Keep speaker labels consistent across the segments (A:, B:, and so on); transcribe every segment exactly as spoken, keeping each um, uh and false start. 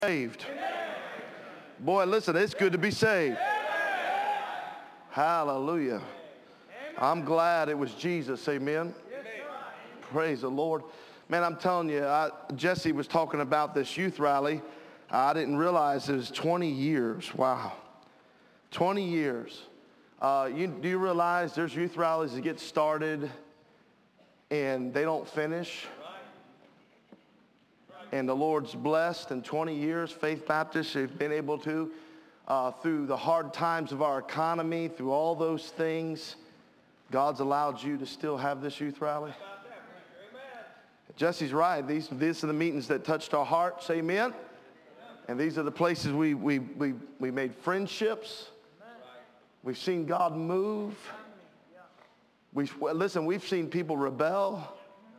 A: saved. Boy, listen, it's good to be saved. Hallelujah. I'm glad it was Jesus. Amen. Praise the Lord. Man, I'm telling you, I, Jesse was talking about this youth rally. I didn't realize it was twenty years. Wow. twenty years. Uh, you, do you realize there's youth rallies that get started and they don't finish? And the Lord's blessed in twenty years. Faith Baptist have been able to, uh, through the hard times of our economy, through all those things, God's allowed you to still have this youth rally. Jesse's right. These, these are the meetings that touched our hearts. Amen. And these are the places we, we, we, we made friendships. We've seen God move. We, listen, we've seen people rebel.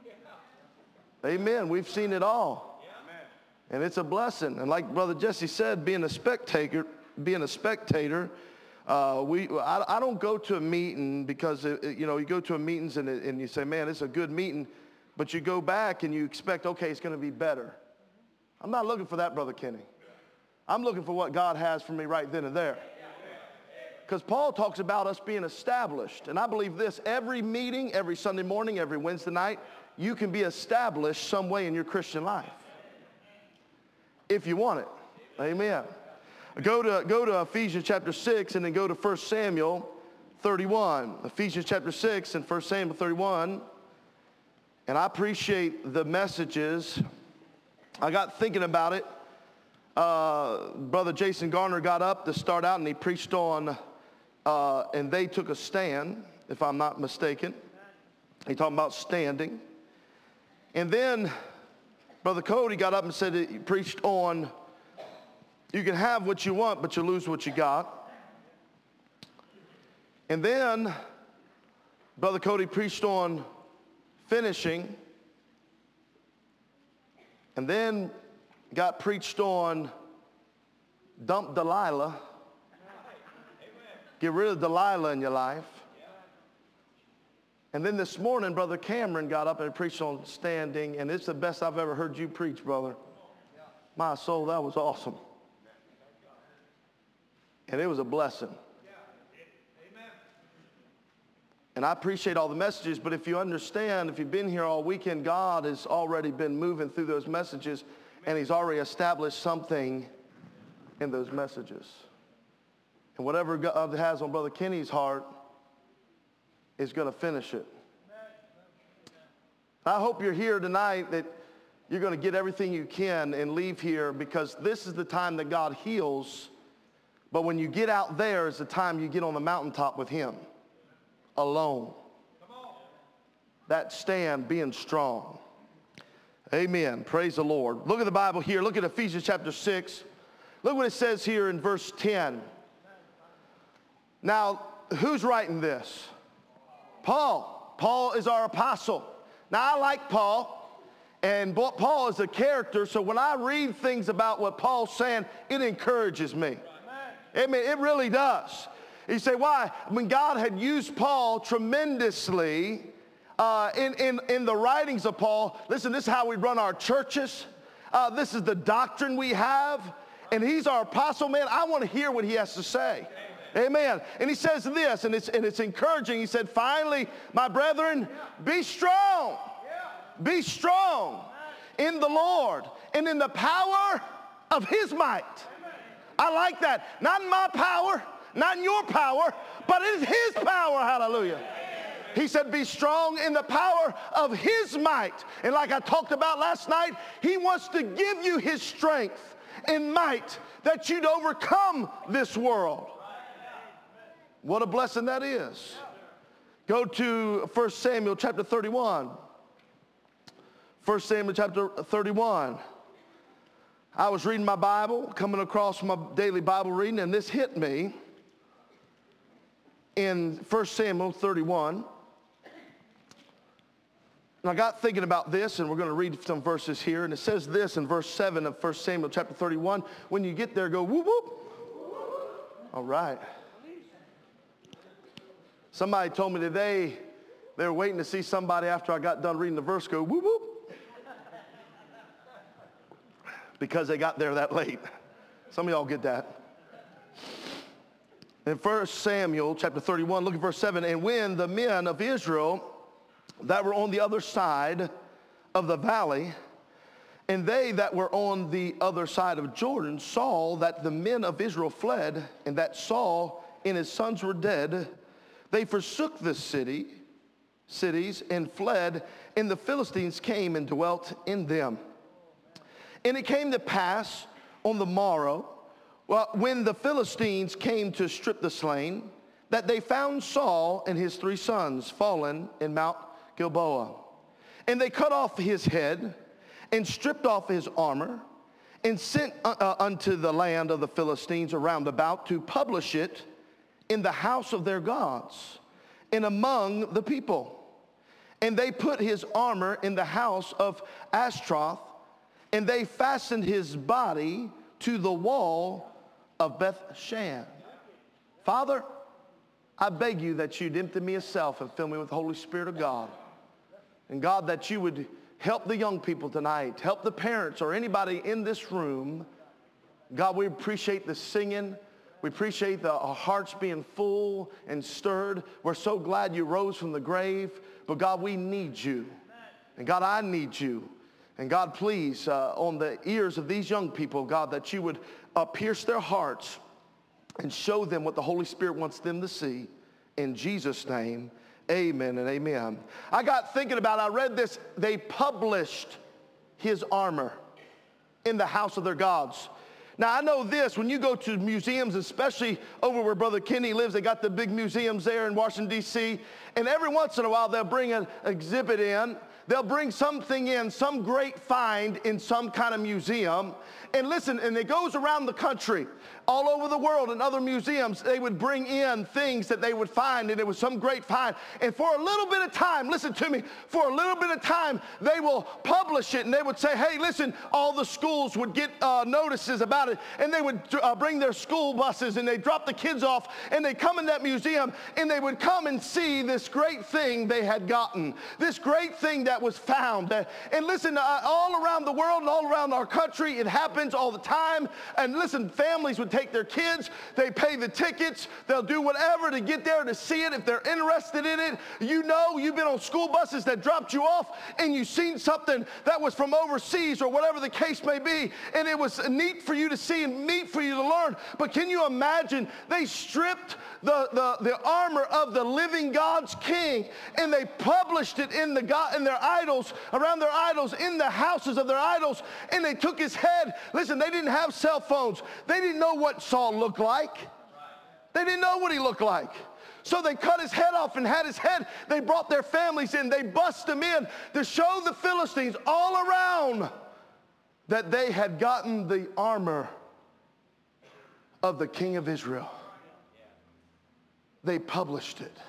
A: Amen. We've seen it all. And it's a blessing. And like Brother Jesse said, being a spectator, being a spectator, uh, we I, I don't go to a meeting because, it, it, you know, you go to a meetings and, it, and you say, man, it's a good meeting. But you go back and you expect, okay, it's going to be better. I'm not looking for that, Brother Kenny. I'm looking for what God has for me right then and there. Because Paul talks about us being established. And I believe this, every meeting, every Sunday morning, every Wednesday night, you can be established some way in your Christian life. If you want it. Amen. Go to, go to Ephesians chapter six and then go to First Samuel thirty-one. Ephesians chapter six and First Samuel thirty-one. And I appreciate the messages. I got thinking about it. Uh, Brother Jason Garner got up to start out and he preached on, uh, and they took a stand, if I'm not mistaken. He talked about standing. And then Brother Cody got up and said he preached on, you can have what you want, but you lose what you got. And then Brother Cody preached on finishing. And then got preached on dump Delilah. Get rid of Delilah in your life. And then this morning, Brother Cameron got up and preached on standing, and it's the best I've ever heard you preach, brother. My soul, that was awesome. And it was a blessing. And I appreciate all the messages, but if you understand, if you've been here all weekend, God has already been moving through those messages, and he's already established something in those messages. And whatever God has on Brother Kenny's heart is going to finish it. I hope you're here tonight, that you're going to get everything you can and leave here, because this is the time that God heals. But when you get out there is the time you get on the mountaintop with him, alone. That stand, being strong. Amen. Praise the Lord. Look at the Bible here. Look at Ephesians chapter six. Look what it says here in verse ten. Now, who's writing this? Paul. Paul is our apostle. Now, I like Paul, and Paul is a character, so when I read things about what Paul's saying, it encourages me. Amen. It really does. You say, why? When God had used Paul tremendously uh, in, in, in the writings of Paul, listen, this is how we run our churches. Uh, this is the doctrine we have, and he's our apostle, man. I want to hear what he has to say. Amen. And he says this, and it's, and it's encouraging. He said, finally, my brethren, be strong. Be strong in the Lord and in the power of his might. I like that. Not in my power, not in your power, but in his power. Hallelujah. He said, be strong in the power of his might. And like I talked about last night, he wants to give you his strength and might that you'd overcome this world. What a blessing that is. Go to First Samuel chapter thirty-one. First Samuel chapter thirty-one. I was reading my Bible, coming across my daily Bible reading, and this hit me in First Samuel thirty-one. And I got thinking about this, and we're going to read some verses here. And it says this in verse seven of First Samuel chapter thirty-one. When you get there, go whoop, whoop. All right. Somebody told me today they were waiting to see somebody after I got done reading the verse go whoop, whoop. because they got there that late. Some of y'all get that. In First Samuel chapter thirty-one, look at verse seven. And when the men of Israel that were on the other side of the valley, and they that were on the other side of Jordan, saw that the men of Israel fled, and that Saul and his sons were dead, they forsook the city, cities, and fled, and the Philistines came and dwelt in them. And it came to pass on the morrow, well, when the Philistines came to strip the slain, that they found Saul and his three sons fallen in Mount Gilboa. And they cut off his head and stripped off his armor and sent uh, unto the land of the Philistines around about to publish it in the house of their gods and among the people. And they put his armor in the house of Ashtaroth, and they fastened his body to the wall of Bethshan. Father, I beg you that you'd empty me of self and fill me with the Holy Spirit of God. And God, that you would help the young people tonight, help the parents or anybody in this room. God, we appreciate the singing. We appreciate the, our hearts being full and stirred. We're so glad you rose from the grave. But God, we need you. And God, I need you. And God, please, uh, on the ears of these young people, God, that you would uh, pierce their hearts and show them what the Holy Spirit wants them to see. In Jesus' name, amen and amen. I got thinking about it. I read this. They published his armor in the house of their gods. Now, I know this, when you go to museums, especially over where Brother Kenny lives, they got the big museums there in Washington, D C, and every once in a while they'll bring an exhibit in. They'll bring something in, some great find in some kind of museum. And listen, and it goes around the country, all over the world, in other museums, they would bring in things that they would find, and it was some great find. And for a little bit of time, listen to me, for a little bit of time, they will publish it, and they would say, hey, listen, all the schools would get uh, notices about it, and they would uh, bring their school buses, and they'd drop the kids off, and they'd come in that museum, and they would come and see this great thing they had gotten, this great thing that was found. And listen, uh, all around the world and all around our country, it happens all the time. And listen, families would take their kids, they pay the tickets, they'll do whatever to get there to see it if they're interested in it. You know, you've been on school buses that dropped you off and you've seen something that was from overseas or whatever the case may be, and it was neat for you to see and neat for you to learn. But can you imagine, they stripped the, the, the armor of the living God's king, and they published it in, the God, in their idols, around their idols, in the houses of their idols, and they took his head. Listen, they didn't have cell phones. They didn't know what Saul looked like. They didn't know what he looked like. So they cut his head off and had his head. They brought their families in. They bust them in to show the Philistines all around that they had gotten the armor of the king of Israel. They published it.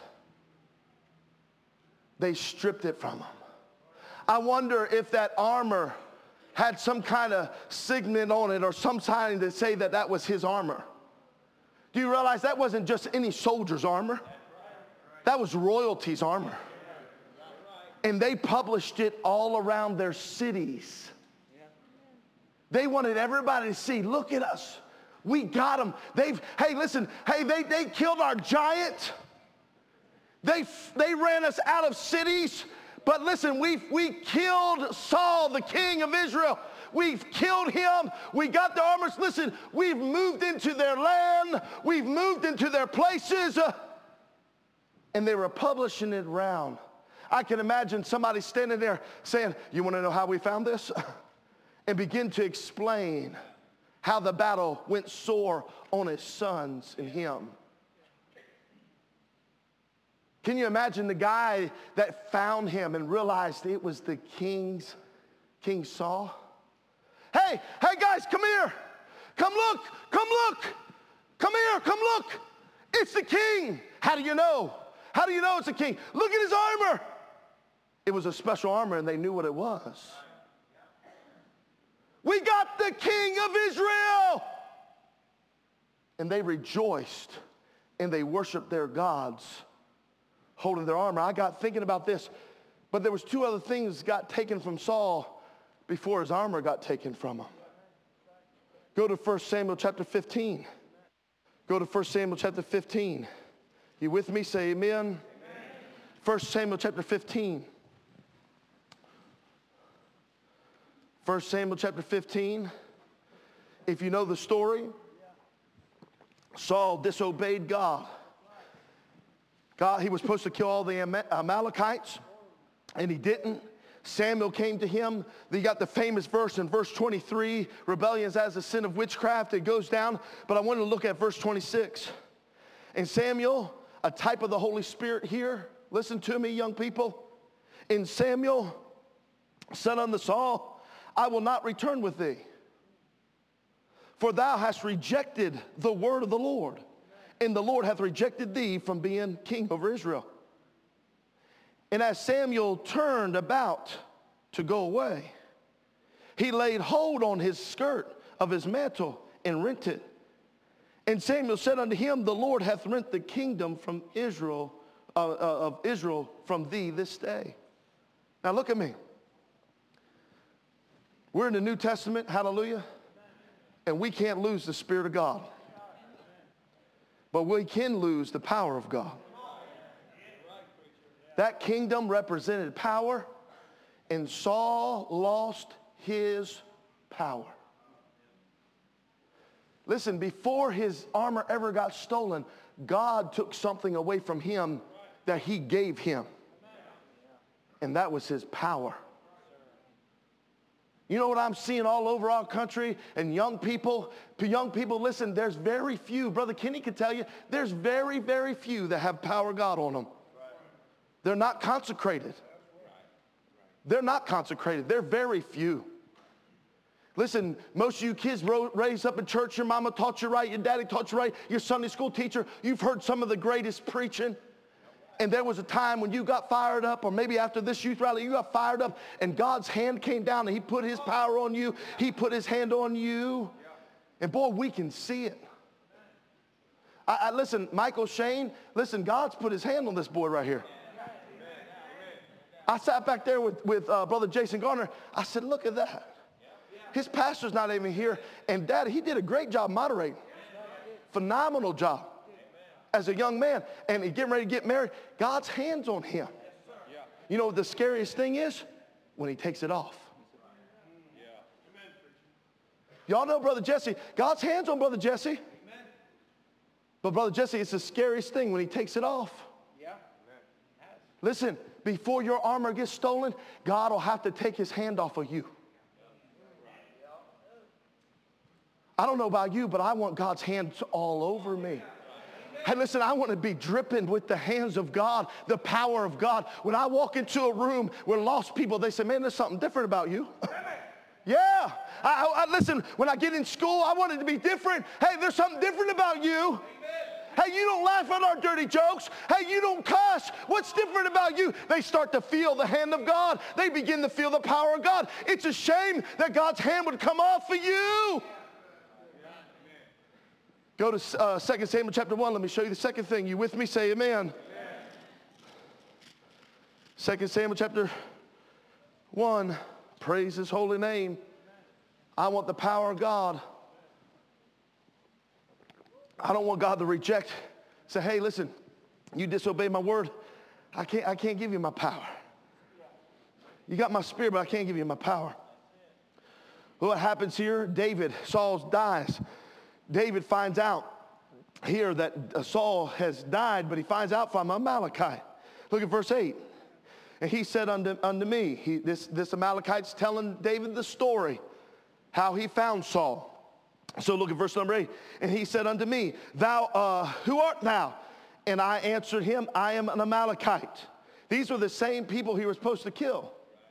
A: They stripped it from him. I wonder if that armor had some kind of signet on it or some sign to say that that was his armor. Do you realize that wasn't just any soldier's armor? That was royalty's armor. And they published it all around their cities. They wanted everybody to see, look at us. We got them. They've, hey, listen, hey, they, they killed our giant. They, they ran us out of cities. But listen, we we killed Saul, the king of Israel. We've killed him. We got the armors. Listen, we've moved into their land. We've moved into their places. Uh, and they were publishing it around. I can imagine somebody standing there saying, you want to know how we found this? And begin to explain how the battle went sore on his sons and him. Can you imagine the guy that found him and realized it was the king's, King Saul? Hey, hey guys, come here. Come look, come look. Come here, come look. It's the king. How do you know? How do you know it's the king? Look at his armor. It was a special armor and they knew what it was. We got the king of Israel. And they rejoiced and they worshiped their gods, holding their armor. I got thinking about this, but there was two other things got taken from Saul before his armor got taken from him. Go to First Samuel chapter fifteen. Go to First Samuel chapter fifteen. You with me? Say amen. Amen. First Samuel chapter fifteen. First Samuel chapter fifteen. If you know the story, Saul disobeyed God. God, he was supposed to kill all the Amalekites, and he didn't. Samuel came to him. You got the famous verse in verse twenty-three, rebellion is as the sin of witchcraft. It goes down, but I want to look at verse twenty-six. And Samuel, a type of the Holy Spirit here, listen to me, young people. And Samuel said unto Saul, I will not return with thee, for thou hast rejected the word of the Lord, and the Lord hath rejected thee from being king over Israel. And as Samuel turned about to go away, he laid hold on his skirt of his mantle and rent it. And Samuel said unto him, the Lord hath rent the kingdom from Israel, uh, uh, of Israel from thee this day. Now look at me. We're in the New Testament, hallelujah, and we can't lose the Spirit of God. But we can lose the power of God. That kingdom represented power, and Saul lost his power. Listen, before his armor ever got stolen, God took something away from him that he gave him. And that was his power. You know what I'm seeing all over our country and young people? Young people, listen, there's very few. Brother Kenny can tell you, there's very, very few that have power of God on them. They're not consecrated. They're not consecrated. They're very few. Listen, most of you kids raised up in church, your mama taught you right, your daddy taught you right, your Sunday school teacher, you've heard some of the greatest preaching. And there was a time when you got fired up, or maybe after this youth rally, you got fired up, and God's hand came down, and he put his power on you. He put his hand on you. And boy, we can see it. I, I listen, Michael Shane, listen, God's put his hand on this boy right here. I sat back there with, with uh, Brother Jason Garner. I said, look at that. His pastor's not even here. And Daddy, he did a great job moderating. Phenomenal job as a young man. And he's getting ready to get married. God's hand's on him. You know what the scariest thing is? When he takes it off. Y'all know Brother Jesse. God's hand's on Brother Jesse. But Brother Jesse, it's the scariest thing when he takes it off. Listen, before your armor gets stolen, God will have to take his hand off of you. I don't know about you, but I want God's hands all over me. Hey, listen, I want to be dripping with the hands of God, the power of God. When I walk into a room where lost people, they say, man, there's something different about you. Yeah. I, I, listen, when I get in school, I want it to be different. Hey, there's something different about you. Hey, you don't laugh at our dirty jokes. Hey, you don't cuss. What's different about you? They start to feel the hand of God. They begin to feel the power of God. It's a shame that God's hand would come off for you. Go to uh, Second Samuel chapter one. Let me show you the second thing. You with me? Say amen. Amen. Second Samuel chapter one. Praise his holy name. I want the power of God. I don't want God to reject. Say, hey, listen, you disobey my word. I can't, I can't give you my power. You got my spirit, but I can't give you my power. What happens here? David, Saul dies. David finds out here that Saul has died, but he finds out from Amalekite. Look at verse eight. And he said unto, unto me, he, this, this Amalekite's telling David the story, how he found Saul. So look at verse number eight. And he said unto me, thou, uh, who art thou? And I answered him, I am an Amalekite. These were the same people he was supposed to kill.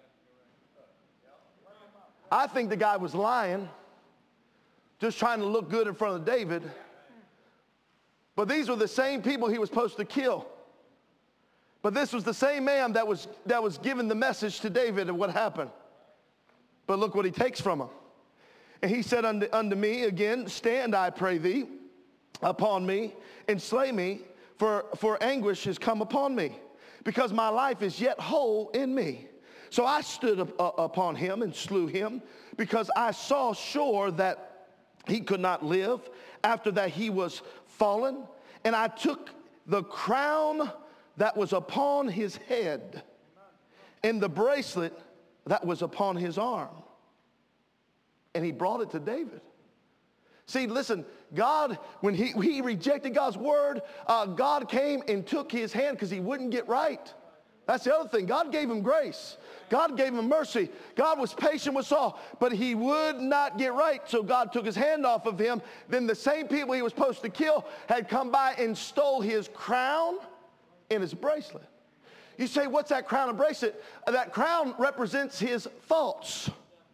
A: I think the guy was lying, just trying to look good in front of David. But these were the same people he was supposed to kill. But this was the same man that was, that was giving the message to David of what happened. But look what he takes from him. And he said unto, unto me again, stand, I pray thee, upon me, and slay me, for, for anguish is come upon me, because my life is yet whole in me. So I stood up, uh, upon him and slew him, because I saw sure that he could not live. After that he was fallen. And I took the crown that was upon his head and the bracelet that was upon his arm. And he brought it to David. See, listen, God, when he, he rejected God's word, uh, God came and took his hand because he wouldn't get right. That's the other thing. God gave him grace. God gave him mercy. God was patient with Saul, but he would not get right. So God took his hand off of him. Then the same people he was supposed to kill had come by and stole his crown and his bracelet. You say, what's that crown and bracelet? That crown represents his thoughts.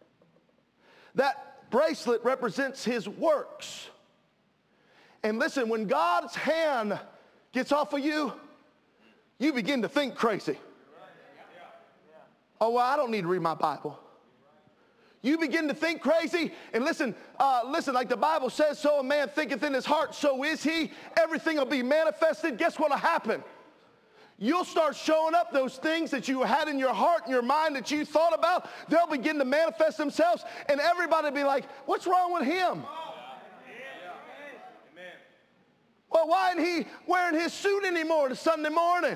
A: That bracelet represents his works. And listen, when God's hand gets off of you, you begin to think crazy. Oh, well, I don't need to read my Bible. You begin to think crazy, and listen, uh, listen, like the Bible says, so a man thinketh in his heart, so is he. Everything will be manifested. Guess what will happen? You'll start showing up those things that you had in your heart and your mind that you thought about. They'll begin to manifest themselves, and everybody will be like, what's wrong with him? Well, why isn't he wearing his suit anymore to Sunday morning?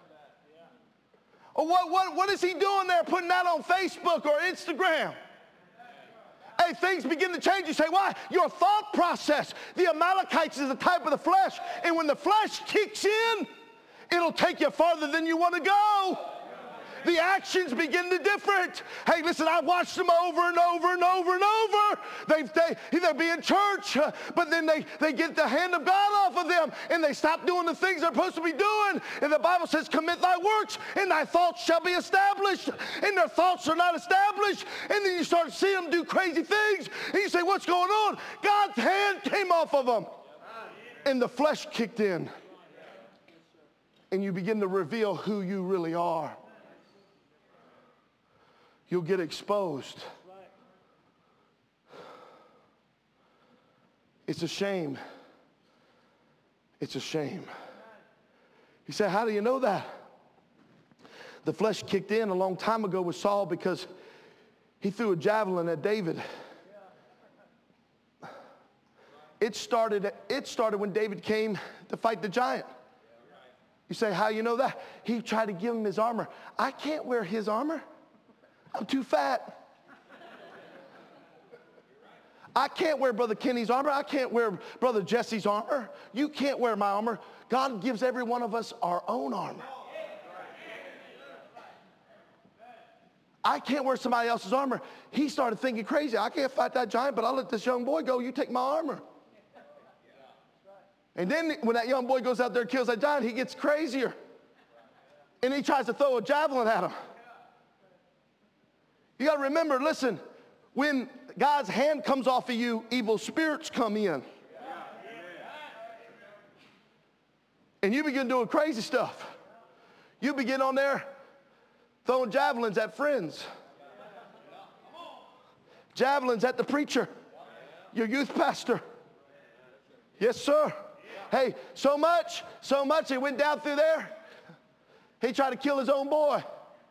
A: Or what, what, what is he doing there putting that on Facebook or Instagram? Hey, things begin to change. You say, why? Your thought process. The Amalekites is a type of the flesh. And when the flesh kicks in, it'll take you farther than you want to go. The actions begin to different. Hey, listen, I've watched them over and over and over and over. They, they, they'll be in church, uh, but then they, they get the hand of God off of them, and they stop doing the things they're supposed to be doing. And the Bible says, commit thy works, and thy thoughts shall be established. And their thoughts are not established. And then you start seeing them do crazy things. And you say, what's going on? God's hand came off of them. And the flesh kicked in. And you begin to reveal who you really are. You'll get exposed. It's a shame. It's a shame. You say, how do you know that? The flesh kicked in a long time ago with Saul because he threw a javelin at David. It started, it started when David came to fight the giant. You say, how do you know that? He tried to give him his armor. I can't wear his armor. I'm too fat. I can't wear Brother Kenny's armor. I can't wear Brother Jesse's armor. You can't wear my armor. God gives every one of us our own armor. I can't wear somebody else's armor. He started thinking crazy. I can't fight that giant, but I'll let this young boy go. You take my armor. And then when that young boy goes out there and kills that giant, he gets crazier. And he tries to throw a javelin at him. You got to remember, listen, when God's hand comes off of you, evil spirits come in. And you begin doing crazy stuff. You begin on there throwing javelins at friends. Javelins at the preacher, your youth pastor. Yes, sir. Hey, so much, so much, he went down through there. He tried to kill his own boy.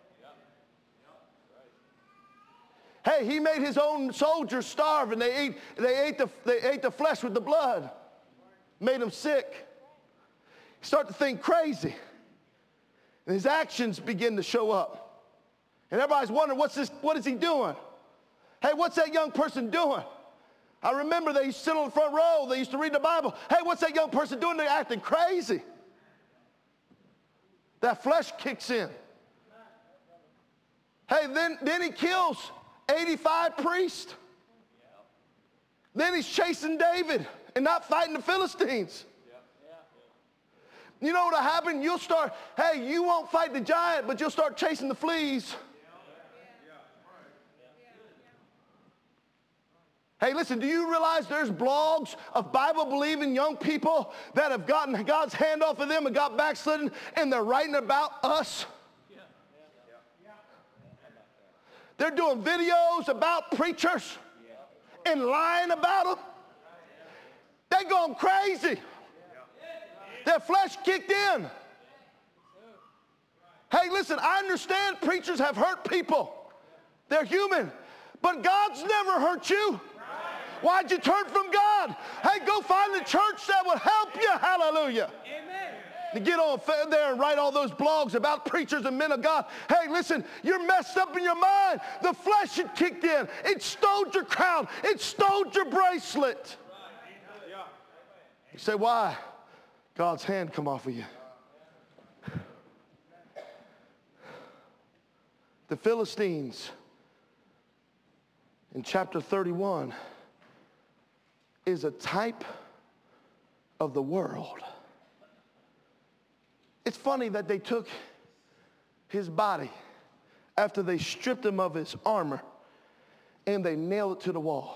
A: Hey, he made his own soldiers starve, and they ate, they ate, the, they ate the flesh with the blood. Made them sick. He started to think crazy. And his actions begin to show up. And everybody's wondering, what's this, what is he doing? Hey, what's that young person doing? I remember they used to sit on the front row. They used to read the Bible. Hey, what's that young person doing? They're acting crazy. That flesh kicks in. Hey, then, then he kills eighty-five priests. Then he's chasing David and not fighting the Philistines. You know what'll happen? You'll start, hey, you won't fight the giant, but you'll start chasing the fleas. Hey, listen, do you realize there's blogs of Bible-believing young people that have gotten God's hand off of them and got backslidden, and they're writing about us? They're doing videos about preachers and lying about them. They're going crazy. Their flesh kicked in. Hey, listen, I understand preachers have hurt people. They're human. But God's never hurt you. Why'd you turn from God? Hey, go find the church that will help you. Hallelujah.
B: Amen.
A: To get on there and write all those blogs about preachers and men of God. Hey, listen, you're messed up in your mind. The flesh had kicked in. It stole your crown. It stole your bracelet. You say, why? God's hand come off of you. The Philistines in chapter thirty-one is a type of the world. It's funny that they took his body after they stripped him of his armor and they nailed it to the wall.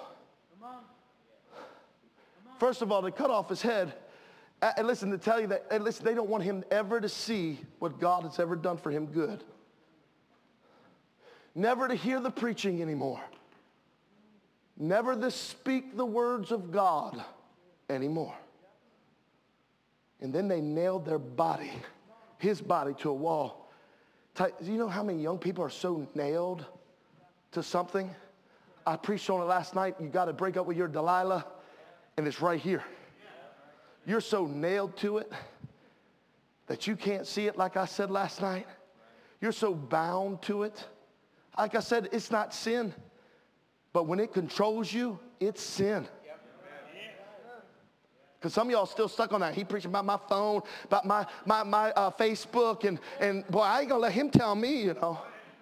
A: First of all, they cut off his head. And listen, to tell you that, and listen, they don't want him ever to see what God has ever done for him good. Never to hear the preaching anymore. Never to speak the words of God anymore. And then they nailed their body, his body, to a wall. Do you know how many young people are so nailed to something? I preached on it last night. You got to break up with your Delilah, and it's right here. You're so nailed to it that you can't see it, like I said last night. You're so bound to it. Like I said, it's not sin. But when it controls you, it's sin. Because some of y'all still stuck on that. He preaching about my phone, about my, my, my uh, Facebook. And, and boy, I ain't going to let him tell me, you know.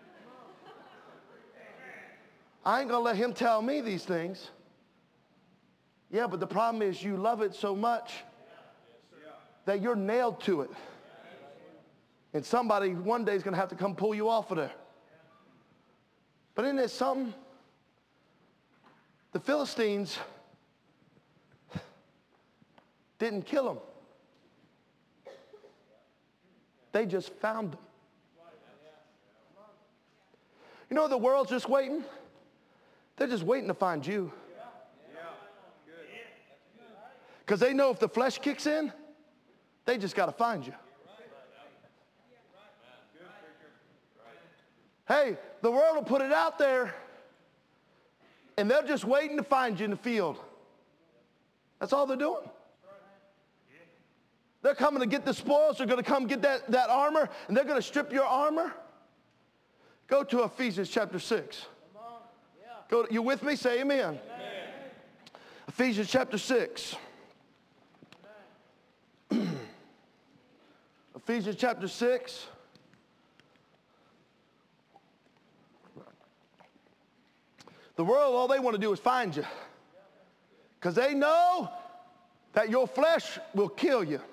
A: I ain't going to let him tell me these things. Yeah, but the problem is you love it so much that you're nailed to it. And somebody one day is going to have to come pull you off of there. But isn't it something? The Philistines didn't kill him. They just found him. You know, the world's just waiting. They're just waiting to find you. Because they know if the flesh kicks in, they just got to find you. Hey, the world will put it out there, and they're just waiting to find you in the field. That's all they're doing. They're coming to get the spoils. They're going to come get that, that armor, and they're going to strip your armor. Go to Ephesians chapter six. Go, you with me? Say amen. Amen. Ephesians chapter six. Ephesians chapter six. The world, all they want to do is find you. Because they know that your flesh will kill you.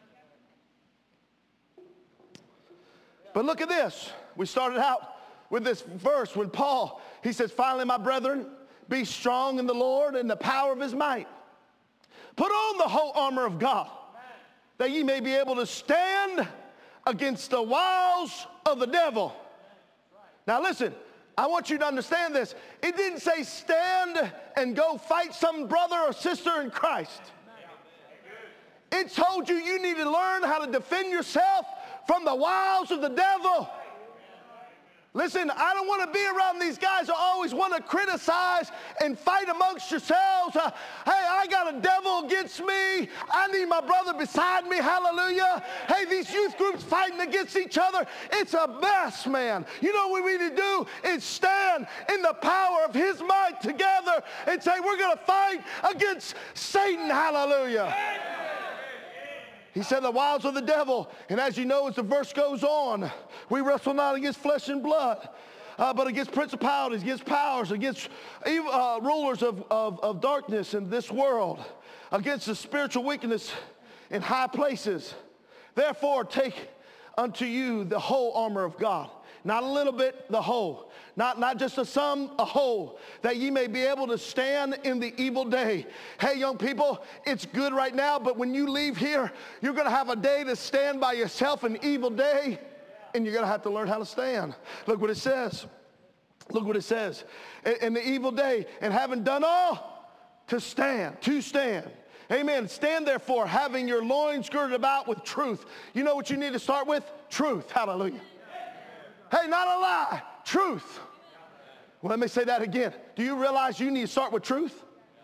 A: But look at this. We started out with this verse when Paul, he says, finally, my brethren, be strong in the Lord and the power of his might. Put on the whole armor of God, that ye may be able to stand against the wiles of the devil. Now listen, I want you to understand this. It didn't say stand and go fight some brother or sister in Christ. It told you you need to learn how to defend yourself from the wiles of the devil. Listen, I don't want to be around these guys who always want to criticize and fight amongst yourselves. Uh, hey, I got a devil against me. I need my brother beside me. Hallelujah. Hey, these youth groups fighting against each other. It's a mess, man. You know what we need to do is stand in the power of his might together and say, we're going to fight against Satan. Hallelujah. He said the wiles of the devil. And as you know, as the verse goes on, we wrestle not against flesh and blood, uh, but against principalities, against powers, against uh, rulers of, of, of darkness in this world, against the spiritual wickedness in high places. Therefore, take unto you the whole armor of God. Not a little bit, the whole. Not, not just a some, a whole, that ye may be able to stand in the evil day. Hey, young people, it's good right now, but when you leave here, you're going to have a day to stand by yourself, an evil day, and you're going to have to learn how to stand. Look what it says. Look what it says. In, in the evil day, and having done all, to stand, to stand. Amen. Stand therefore, having your loins girded about with truth. You know what you need to start with? Truth. Hallelujah. Hey, not a lie. Truth. Well, let me say that again. Do you realize you need to start with truth?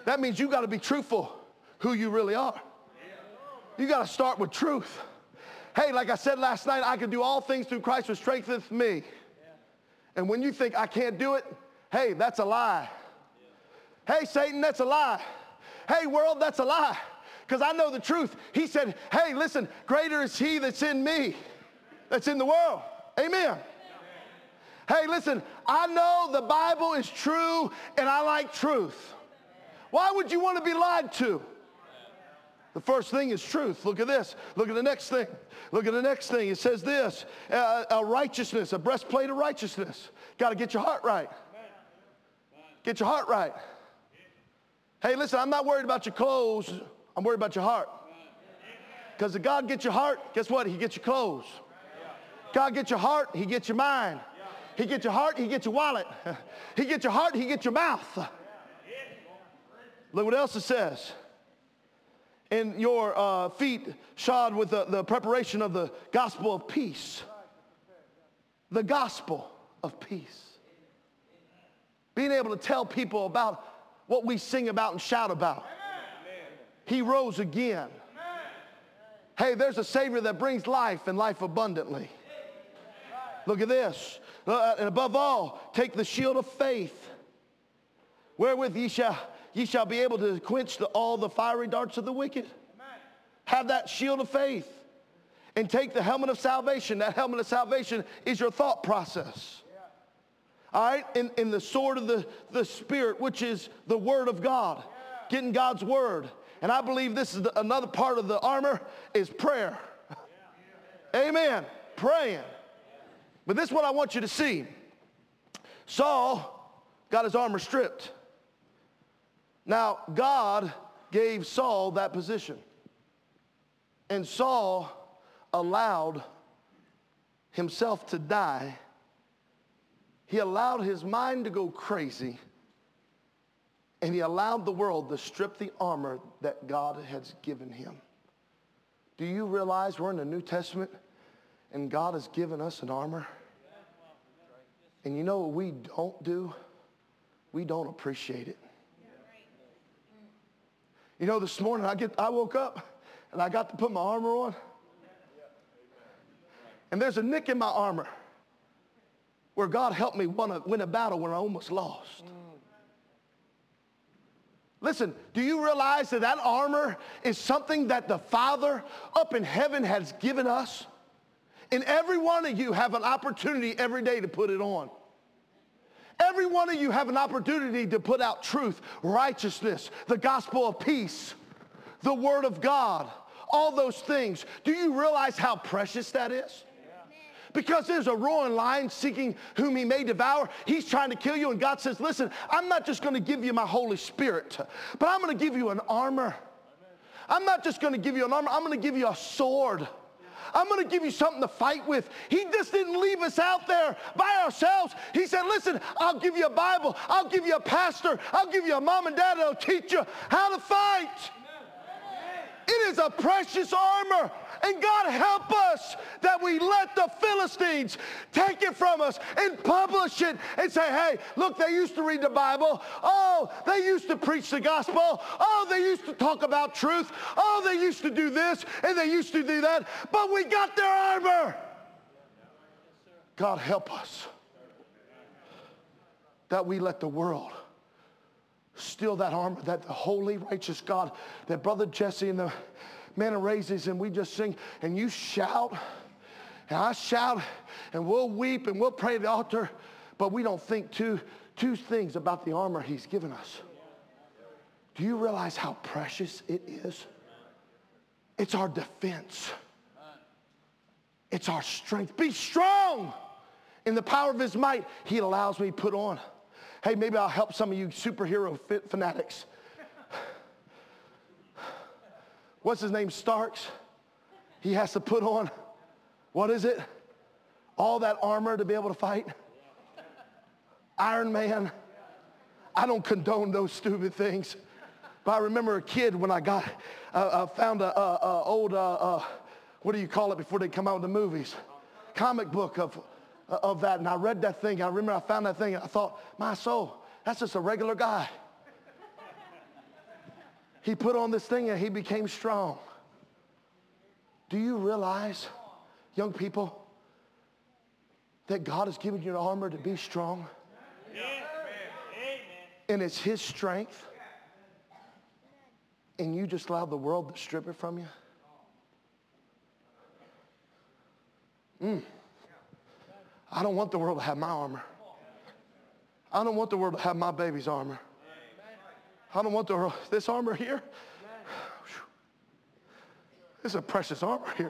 A: That means you got to be truthful who you really are. You got to start with truth. Hey, like I said last night, I can do all things through Christ who strengtheneth me. And when you think I can't do it, hey, that's a lie. Hey, Satan, that's a lie. Hey, world, that's a lie. Because I know the truth. He said, hey, listen, greater is he that's in me, that's in the world. Amen. Hey, listen, I know the Bible is true and I like truth. Why would you want to be lied to? The first thing is truth. Look at this. Look at the next thing. Look at the next thing. It says this, uh, a righteousness, a breastplate of righteousness. Got to get your heart right. Get your heart right. Hey, listen, I'm not worried about your clothes. I'm worried about your heart. Because if God gets your heart, guess what? He gets your clothes. God gets your heart, he gets your mind. He gets your heart, he gets your wallet. He gets your heart, he gets your mouth. Look what else it says. And your uh, feet shod with the, the preparation of the gospel of peace. The gospel of peace. Being able to tell people about what we sing about and shout about. He rose again. Hey, there's a Savior that brings life and life abundantly. Look at this. Uh, and above all, take the shield of faith, wherewith ye shall, ye shall be able to quench the, all the fiery darts of the wicked. Have that shield of faith. And take the helmet of salvation. That helmet of salvation is your thought process. All right? In, in the sword of the, the Spirit, which is the Word of God. Getting God's Word. And I believe this is the, another part of the armor is prayer. Amen. Praying. But this is what I want you to see. Saul got his armor stripped. Now, God gave Saul that position. And Saul allowed himself to die. He allowed his mind to go crazy. And he allowed the world to strip the armor that God has given him. Do you realize we're in the New Testament and God has given us an armor? And you know what we don't do? We don't appreciate it. You know, this morning I get I woke up and I got to put my armor on. And there's a nick in my armor where God helped me win a, win a battle when I almost lost. Listen, do you realize that that armor is something that the Father up in heaven has given us? And every one of you have an opportunity every day to put it on. Every one of you have an opportunity to put out truth, righteousness, the gospel of peace, the word of God, all those things. Do you realize how precious that is? Because there's a roaring lion seeking whom he may devour. He's trying to kill you, and God says, listen, I'm not just going to give you my Holy Spirit, but I'm going to give you an armor. I'm not just going to give you an armor. I'm going to give you a sword. I'm going to give you something to fight with. He just didn't leave us out there by ourselves. He said, listen, I'll give you a Bible. I'll give you a pastor. I'll give you a mom and dad that'll teach you how to fight. It is a precious armor. And God help us that we let the Philistines take it from us and publish it and say, hey, look, they used to read the Bible. Oh, they used to preach the gospel. Oh, they used to talk about truth. Oh, they used to do this and they used to do that. But we got their armor. God help us that we let the world steal that armor, that the holy, righteous God, that Brother Jesse and the man of raises, and we just sing, and you shout, and I shout, and we'll weep, and we'll pray at the altar, but we don't think two, two things about the armor he's given us. Do you realize how precious it is? It's our defense. It's our strength. Be strong in the power of his might. He allows me to put on. Hey, maybe I'll help some of you superhero fanatics. What's his name? Starks. He has to put on, what is it? All that armor to be able to fight. Iron Man. I don't condone those stupid things. But I remember a kid when I got, uh, uh, found a, a, a old, uh, uh, what do you call it before they come out with the movies? Comic book of, uh, of that. And I read that thing. I remember I found that thing and I thought, my soul, that's just a regular guy. He put on this thing and he became strong. Do you realize, young people, that God has given you an armor to be strong? And it's his strength. And you just allowed the world to strip it from you? Mm. I don't want the world to have my armor. I don't want the world to have my baby's armor. I don't want the world, this armor here. This is a precious armor here.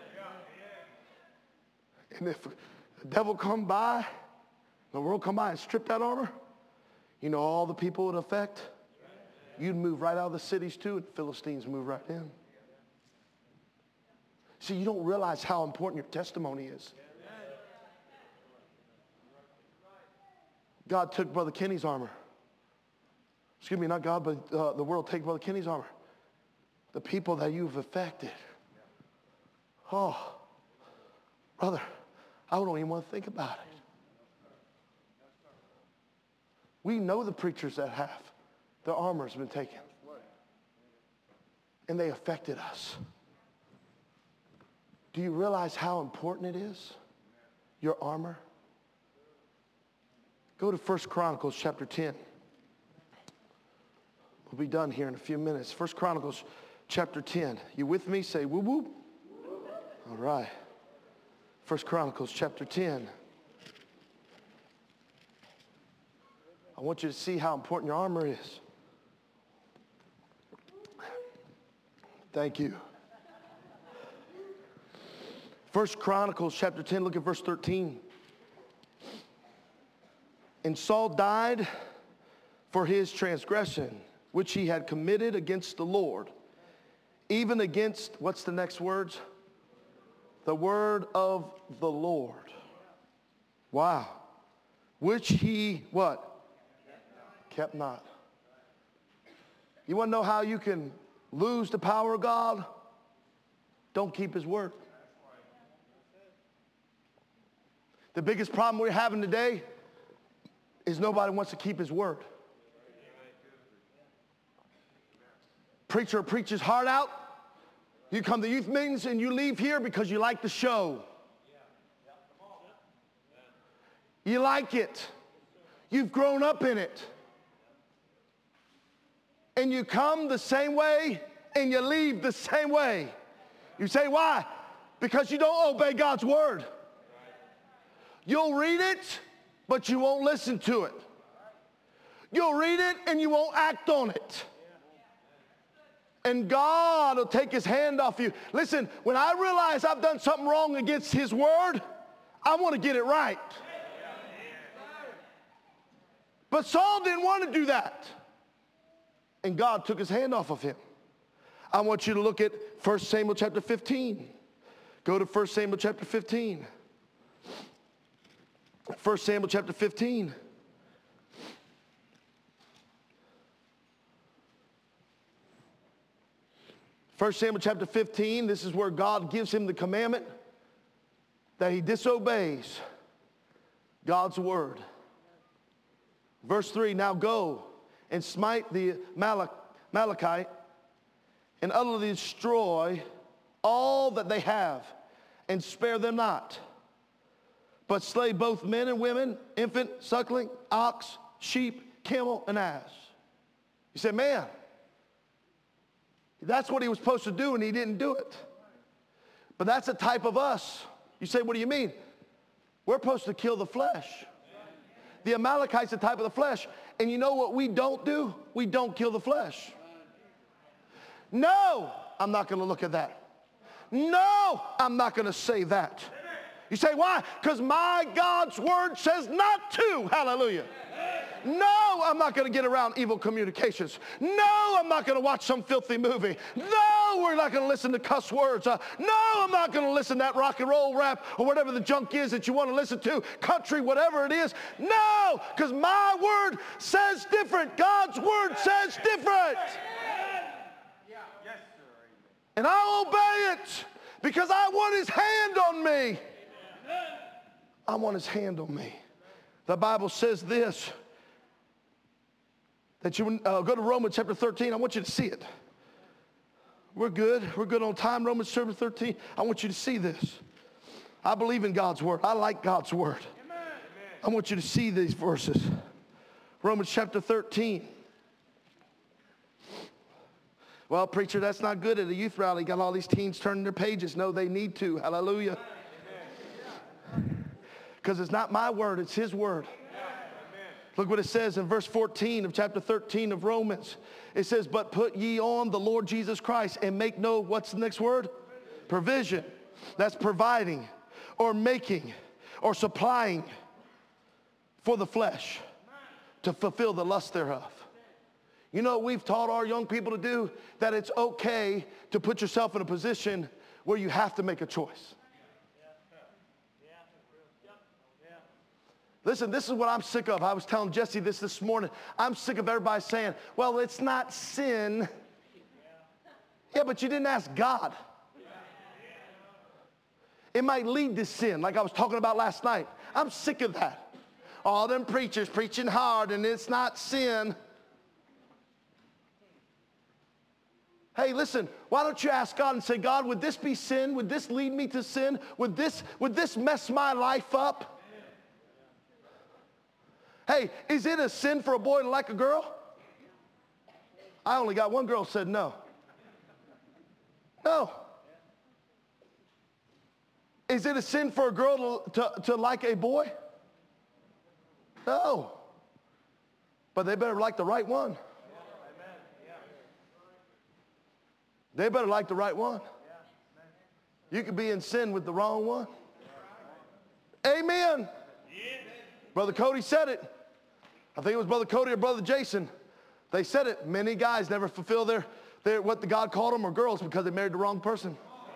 A: And if the devil come by, the world come by and strip that armor, you know all the people it would affect? You'd move right out of the cities too, and Philistines move right in. See, you don't realize how important your testimony is. God took Brother Kenny's armor. Excuse me, not God, but uh, the world take Brother Kenny's armor. The people that you've affected. Oh, brother, I don't even want to think about it. We know the preachers that have. Their armor has been taken. And they affected us. Do you realize how important it is? Your armor? Go to First Chronicles chapter ten. We'll be done here in a few minutes. First Chronicles chapter ten. You with me? Say whoop whoop. All right. First Chronicles chapter ten. I want you to see how important your armor is. Thank you. First Chronicles chapter ten, look at verse thirteen. And Saul died for his transgression, which he had committed against the Lord, even against, what's the next words? The word of the Lord. Wow. Which he, what? Kept not. You want to know how you can lose the power of God? Don't keep his word. The biggest problem we're having today is nobody wants to keep his word. Preacher preaches heart out. You come to youth meetings and you leave here because you like the show. You like it. You've grown up in it. And you come the same way and you leave the same way. You say, why? Because you don't obey God's word. You'll read it, but you won't listen to it. You'll read it and you won't act on it. And God will take his hand off you. Listen, when I realize I've done something wrong against his word, I want to get it right. But Saul didn't want to do that. And God took his hand off of him. I want you to look at First Samuel chapter fifteen. Go to First Samuel chapter fifteen. First Samuel chapter fifteen. First Samuel chapter fifteen, this is where God gives him the commandment that he disobeys God's word. Verse three, now go and smite the Malach- Malachite and utterly destroy all that they have and spare them not. But slay both men and women, infant, suckling, ox, sheep, camel, and ass. You say, man, that's what he was supposed to do and he didn't do it. But that's a type of us. You say, what do you mean? We're supposed to kill the flesh. The Amalekite's a type of the flesh. And you know what we don't do? We don't kill the flesh. No, I'm not going to look at that. No, I'm not going to say that. You say, why? Because my God's word says not to. Hallelujah. No, I'm not going to get around evil communications. No, I'm not going to watch some filthy movie. No, we're not going to listen to cuss words. Uh, no, I'm not going to listen to that rock and roll rap or whatever the junk is that you want to listen to, country, whatever it is. No, because my word says different. God's word says different. And I obey it because I want his hand on me. I want his hand on me. The Bible says this, that you uh, go to Romans chapter thirteen. I want you to see it. We're good. We're good on time. Romans chapter thirteen. I want you to see this. I believe in God's word. I like God's word. Amen. I want you to see these verses. Romans chapter thirteen. Well, preacher, that's not good at a youth rally. Got all these teens turning their pages. No, they need to. Hallelujah. Because it's not my word, it's his word. Look what it says in verse fourteen of chapter thirteen of Romans. It says, but put ye on the Lord Jesus Christ and make no, what's the next word? Provision. That's providing or making or supplying for the flesh to fulfill the lust thereof. You know what we've taught our young people to do? That it's okay to put yourself in a position where you have to make a choice. Listen, this is what I'm sick of. I was telling Jesse this this morning. I'm sick of everybody saying, well, it's not sin. Yeah, but you didn't ask God. It might lead to sin, like I was talking about last night. I'm sick of that. All them preachers preaching hard and it's not sin. Hey, listen, why don't you ask God and say, God, would this be sin? Would this lead me to sin? Would this, would this mess my life up? Hey, is it a sin for a boy to like a girl? I only got one girl said no. No. Is it a sin for a girl to, to, to like a boy? No. But they better like the right one. They better like the right one. You could be in sin with the wrong one. Amen. Brother Cody said it. I think it was Brother Cody or Brother Jason. They said it. Many guys never fulfill their, their what the God called them, or girls, because they married the wrong person.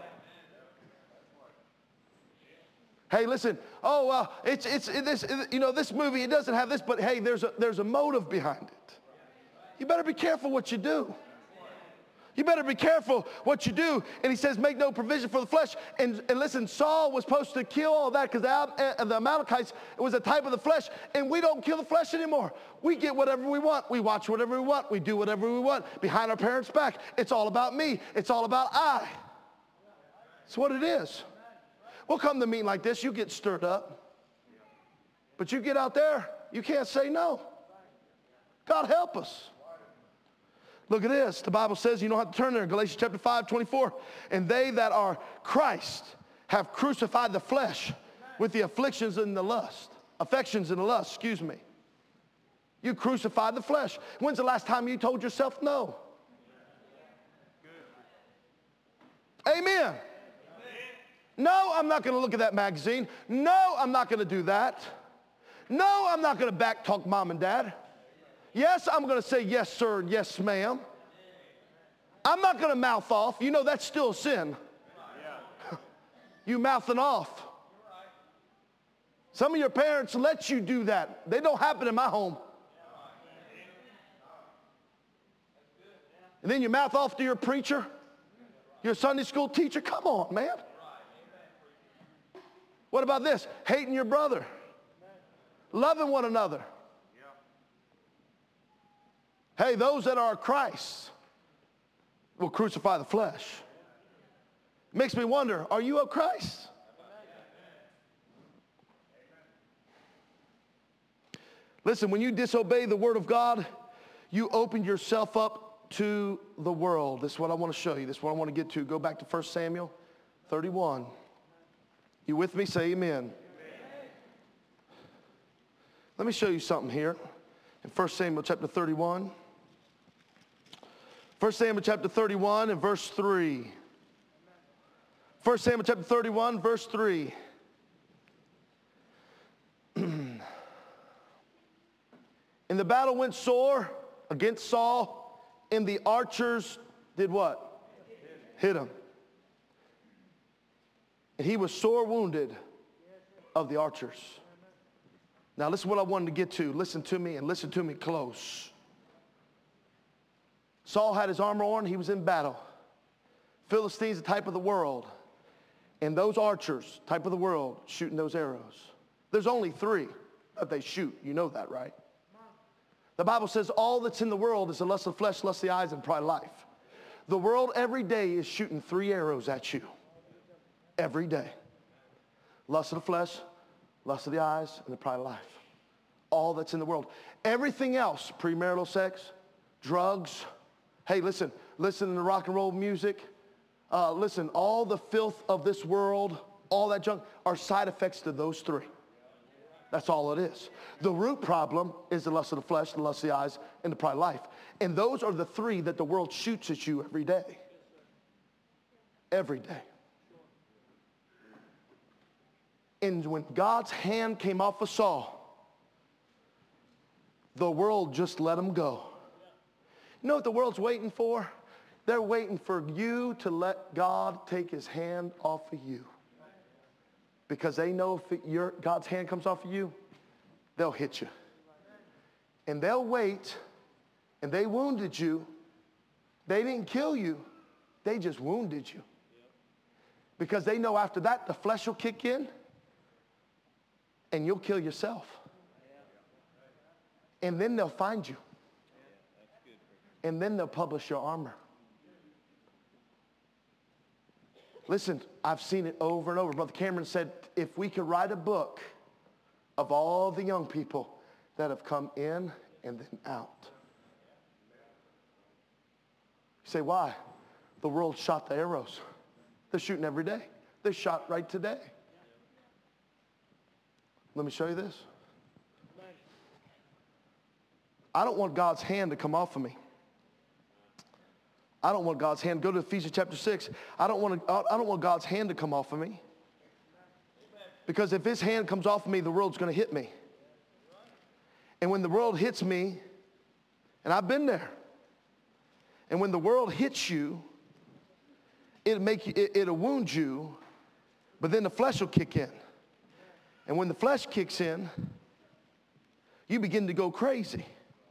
A: Hey, listen. Oh, uh, it's it's it, this. It, you know, this movie. It doesn't have this, but hey, there's a there's a motive behind it. You better be careful what you do. You better be careful what you do. And he says, make no provision for the flesh. And, and listen, Saul was supposed to kill all that because the, the Amalekites was a type of the flesh. And we don't kill the flesh anymore. We get whatever we want. We watch whatever we want. We do whatever we want. Behind our parents' back. It's all about me. It's all about I. It's what it is. We'll come to a meeting like this. You get stirred up. But you get out there, you can't say no. God help us. Look at this. The Bible says, you don't have to turn there. Galatians chapter five, twenty-four. And they that are Christ have crucified the flesh with the afflictions and the lust. Affections and the lust, excuse me. You crucified the flesh. When's the last time you told yourself no? Amen. No, I'm not going to look at that magazine. No, I'm not going to do that. No, I'm not going to back talk mom and dad. Yes, I'm going to say yes, sir, and yes, ma'am. I'm not going to mouth off. You know, that's still sin. You mouthing off. Some of your parents let you do that. They don't happen in my home. And then you mouth off to your preacher, your Sunday school teacher. Come on, man. What about this? Hating your brother. Loving one another. Hey, those that are Christ will crucify the flesh. Makes me wonder, are you of Christ? Listen, when you disobey the word of God, you open yourself up to the world. This is what I want to show you. This is what I want to get to. Go back to First Samuel thirty-one. You with me? Say amen. Amen. Let me show you something here in First Samuel chapter thirty-one. First Samuel chapter thirty-one and verse three. First Samuel chapter thirty-one, verse three. And the battle went sore against Saul, and the archers did what? Hit him. And he was sore wounded of the archers. Now listen what I wanted to get to. Listen to me and listen to me close. Saul had his armor on. He was in battle. Philistines, the type of the world. And those archers, type of the world, shooting those arrows. There's only three that they shoot. You know that, right? The Bible says all that's in the world is the lust of the flesh, lust of the eyes, and pride of life. The world every day is shooting three arrows at you. Every day. Lust of the flesh, lust of the eyes, and the pride of life. All that's in the world. Everything else, premarital sex, drugs. Hey, listen, listen to rock and roll music. Uh, listen, all the filth of this world, all that junk are side effects to those three. That's all it is. The root problem is the lust of the flesh, the lust of the eyes, and the pride of life. And those are the three that the world shoots at you every day. Every day. And when God's hand came off of Saul, the world just let him go. You know what the world's waiting for? They're waiting for you to let God take his hand off of you. Because they know if it, your, God's hand comes off of you, they'll hit you. And they'll wait, and they wounded you. They didn't kill you. They just wounded you. Because they know after that, the flesh will kick in, and you'll kill yourself. And then they'll find you. And then they'll publish your armor. Listen, I've seen it over and over. Brother Cameron said, if we could write a book of all the young people that have come in and then out. You say, why? The world shot the arrows. They're shooting every day. They shot right today. Let me show you this. I don't want God's hand to come off of me. I don't want God's hand. Go to Ephesians chapter six. I don't want to, I don't want God's hand to come off of me. Because if his hand comes off of me, the world's going to hit me. And when the world hits me, and I've been there, and when the world hits you, it'll make you, it, it'll wound you, but then the flesh will kick in. And when the flesh kicks in, you begin to go crazy.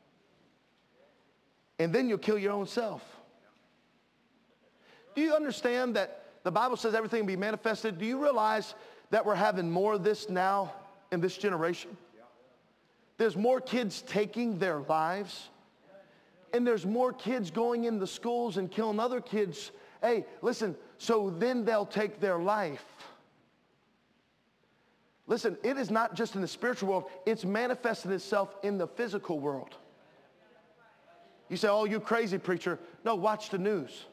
A: And then you'll kill your own self. Do you understand that the Bible says everything will be manifested? Do you realize that we're having more of this now in this generation? There's more kids taking their lives. And there's more kids going into schools and killing other kids. Hey, listen, so then they'll take their life. Listen, it is not just in the spiritual world. It's manifested itself in the physical world. You say, oh, you crazy preacher. No, watch the news.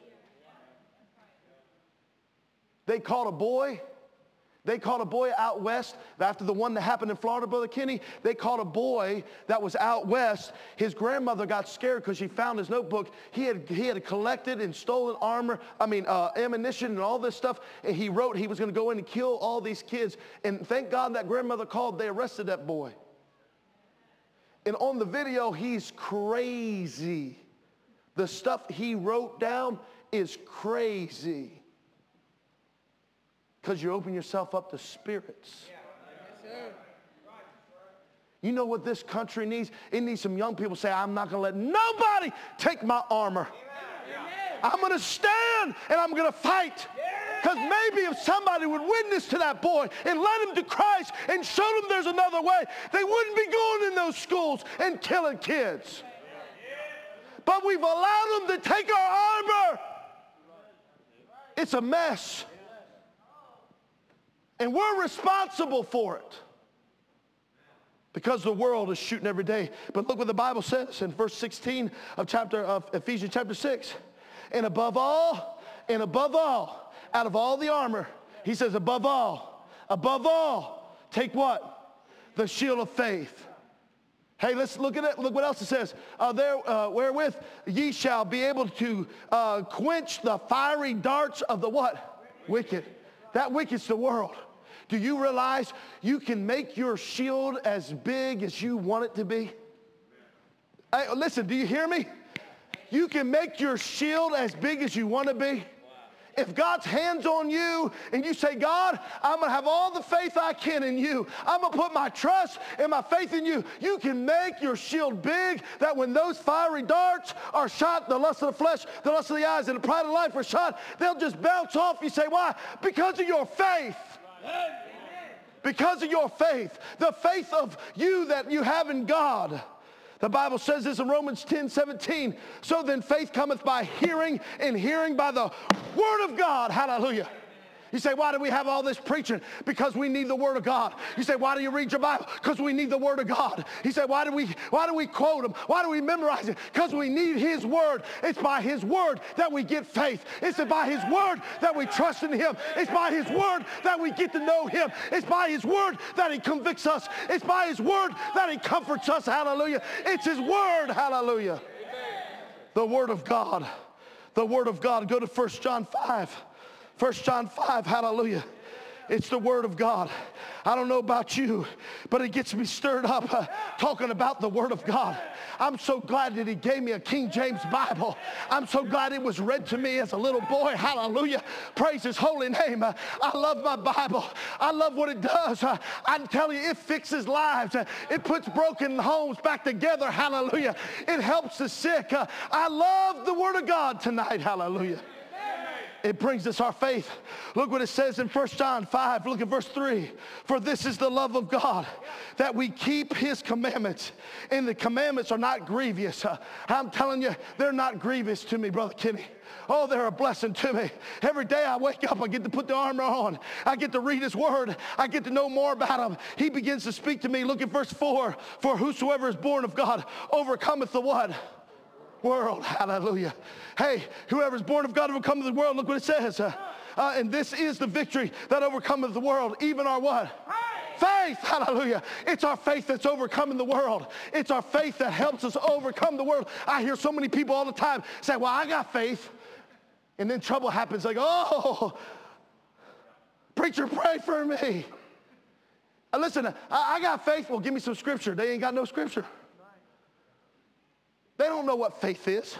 A: They caught a boy. They caught a boy out west. After the one that happened in Florida, Brother Kenny, they caught a boy that was out west. His grandmother got scared because she found his notebook. He had, he had collected and stolen armor, I mean, uh, ammunition and all this stuff. And he wrote he was going to go in and kill all these kids. And thank God that grandmother called. They arrested that boy. And on the video, he's crazy. The stuff he wrote down is crazy. Because you open yourself up to spirits. You know what this country needs? It needs some young people say, I'm not going to let nobody take my armor. I'm going to stand and I'm going to fight. Because maybe if somebody would witness to that boy and led him to Christ and showed him there's another way, they wouldn't be going in those schools and killing kids. But we've allowed them to take our armor. It's a mess. And we're responsible for it. Because the world is shooting every day. But look what the Bible says in verse sixteen of chapter of Ephesians chapter six. And above all, and above all, out of all the armor, he says above all, above all, take what? The shield of faith. Hey, let's look at it. Look what else it says. Uh, there, uh, wherewith ye shall be able to uh, quench the fiery darts of the what? Wicked. That wicked's the world. Do you realize you can make your shield as big as you want it to be? Hey, listen, do you hear me? You can make your shield as big as you want to be. If God's hand's on you and you say, God, I'm going to have all the faith I can in you. I'm going to put my trust and my faith in you. You can make your shield big that when those fiery darts are shot, the lust of the flesh, the lust of the eyes, and the pride of life are shot, they'll just bounce off. You say, why? Because of your faith. Because of your faith. The faith of you that you have in God. The Bible says this in Romans ten seventeen. So then faith cometh by hearing, and hearing by the word of God. Hallelujah. You say, why do we have all this preaching? Because we need the Word of God. You say, why do you read your Bible? Because we need the Word of God. You say, why do we why do we quote them? Why do we memorize it? Because we need His Word. It's by His Word that we get faith. It's by His Word that we trust in Him. It's by His Word that we get to know Him. It's by His Word that He convicts us. It's by His Word that He comforts us. Hallelujah. It's His Word. Hallelujah. The Word of God. The Word of God. Go to First John five. First John five, hallelujah. It's the Word of God. I don't know about you, but it gets me stirred up uh, talking about the Word of God. I'm so glad that He gave me a King James Bible. I'm so glad it was read to me as a little boy. Hallelujah. Praise His holy name. Uh, I love my Bible. I love what it does. Uh, I'm telling you, it fixes lives. Uh, it puts broken homes back together. Hallelujah. It helps the sick. Uh, I love the Word of God tonight. Hallelujah. It brings us our faith. Look what it says in First John five. Look at verse three. For this is the love of God, that we keep His commandments. And the commandments are not grievous. Uh, I'm telling you, they're not grievous to me, Brother Kenny. Oh, they're a blessing to me. Every day I wake up, I get to put the armor on. I get to read His Word. I get to know more about Him. He begins to speak to me. Look at verse four. For whosoever is born of God overcometh the what? World. Hallelujah. Hey, whoever's born of God overcometh the world. Look what it says. Uh, uh, and this is the victory that overcometh the world. Even our what? Faith. Hallelujah. It's our faith that's overcoming the world. It's our faith that helps us overcome the world. I hear so many people all the time say, well, I got faith. And then trouble happens. Like, oh, preacher, pray for me. Uh, listen, I, I got faith. Well, give me some scripture. They ain't got no scripture. They don't know what faith is.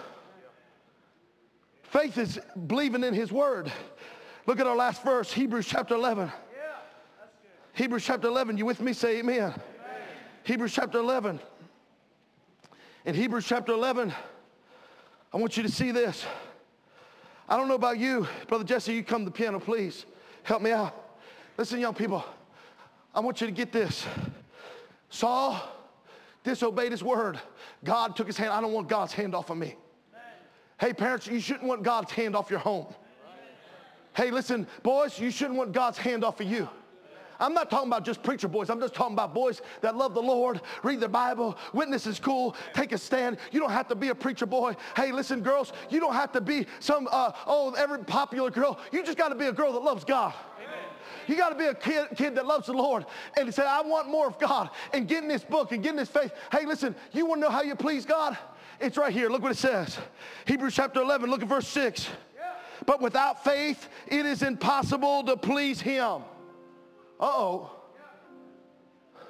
A: Faith is believing in His Word. Look at our last verse, Hebrews chapter eleven. Hebrews chapter eleven, you with me? Say amen. Amen. Hebrews chapter eleven. In Hebrews chapter eleven, I want you to see this. I don't know about you. Brother Jesse, you come to the piano, please. Help me out. Listen, young people. I want you to get this. Saul disobeyed his word. God took his hand. I don't want God's hand off of me. Hey, parents, you shouldn't want God's hand off your home. Hey, listen, boys, you shouldn't want God's hand off of you. I'm not talking about just preacher boys. I'm just talking about boys that love the Lord, read their Bible, witness is cool, take a stand. You don't have to be a preacher boy. Hey, listen, girls, you don't have to be some, uh, oh, every popular girl. You just got to be a girl that loves God. You got to be a kid, kid that loves the Lord and say, I want more of God, and get in this book and get in this faith. Hey, listen, you want to know how you please God? It's right here. Look what it says. Hebrews chapter eleven, look at verse six. Yeah. But without faith, it is impossible to please Him. Uh-oh. Yeah.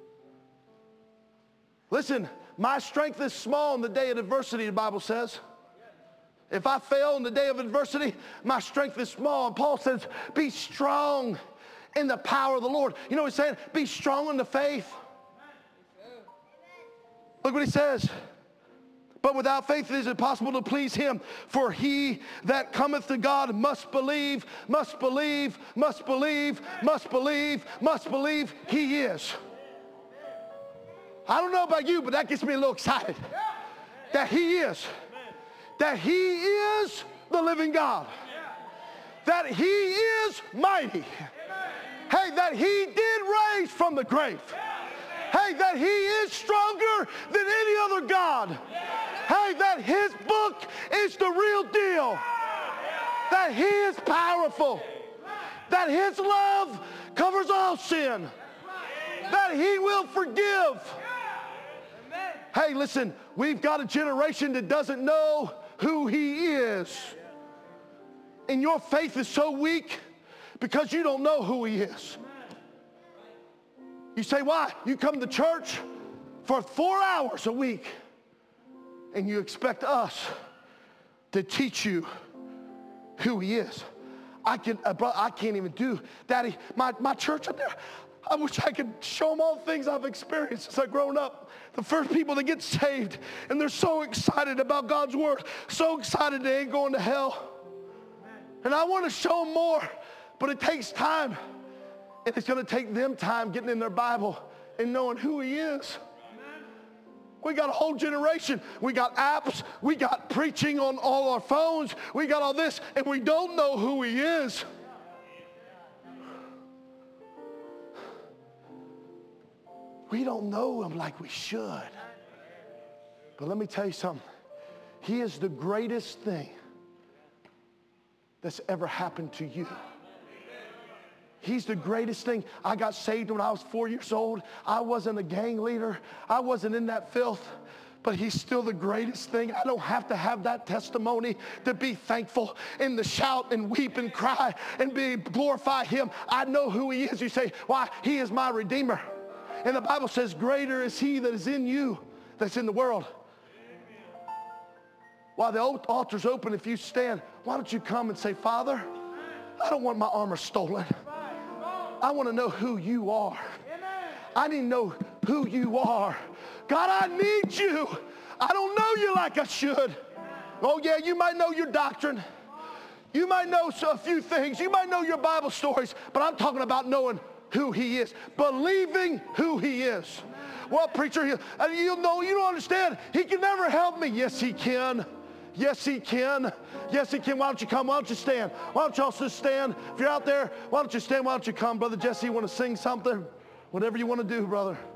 A: Listen, my strength is small in the day of adversity, the Bible says. If I fail in the day of adversity, my strength is small. And Paul says, be strong in the power of the Lord. You know what he's saying? Be strong in the faith. Look what he says. But without faith it is impossible to please Him. For he that cometh to God must believe, must believe, must believe, must believe, must believe He is. I don't know about you, but that gets me a little excited. That He is. That He is the living God. That He is mighty. Hey, that He did raise from the grave. Hey, that He is stronger than any other God. Hey, that His book is the real deal. That He is powerful. That His love covers all sin. That He will forgive. Hey, listen, we've got a generation that doesn't know who He is. And your faith is so weak because you don't know who He is. You say, why? You come to church for four hours a week and you expect us to teach you who He is. I, can, uh, bro, I can't even do, Daddy, my, my church up there, I wish I could show them all the things I've experienced since I've grown up. The first people that get saved, and they're so excited about God's word, so excited they ain't going to hell. And I want to show them more, but it takes time. And it's going to take them time getting in their Bible and knowing who He is. We got a whole generation. We got apps. We got preaching on all our phones. We got all this, and we don't know who he is. We don't know him like we should. But let me tell you something. He is the greatest thing that's ever happened to you. He's the greatest thing. I got saved when I was four years old. I wasn't a gang leader. I wasn't in that filth. But he's still the greatest thing. I don't have to have that testimony to be thankful and to shout and weep and cry and be glorify him. I know who he is. You say, why? He is my Redeemer. And the Bible says, greater is he that is in you that's in the world. While the altar's open, if you stand, why don't you come and say, Father, I don't want my armor stolen. I want to know who you are. I need to know who you are. God, I need you. I don't know you like I should. Oh, yeah, you might know your doctrine. You might know a few things. You might know your Bible stories. But I'm talking about knowing who he is. Believing who he is. Well, preacher, you know, you don't understand. He can never help me. Yes, he can. Yes, he can. Yes, he can. Why don't you come? Why don't you stand? Why don't you also stand? If you're out there, why don't you stand? Why don't you come? Brother Jesse, you want to sing something? Whatever you want to do, brother.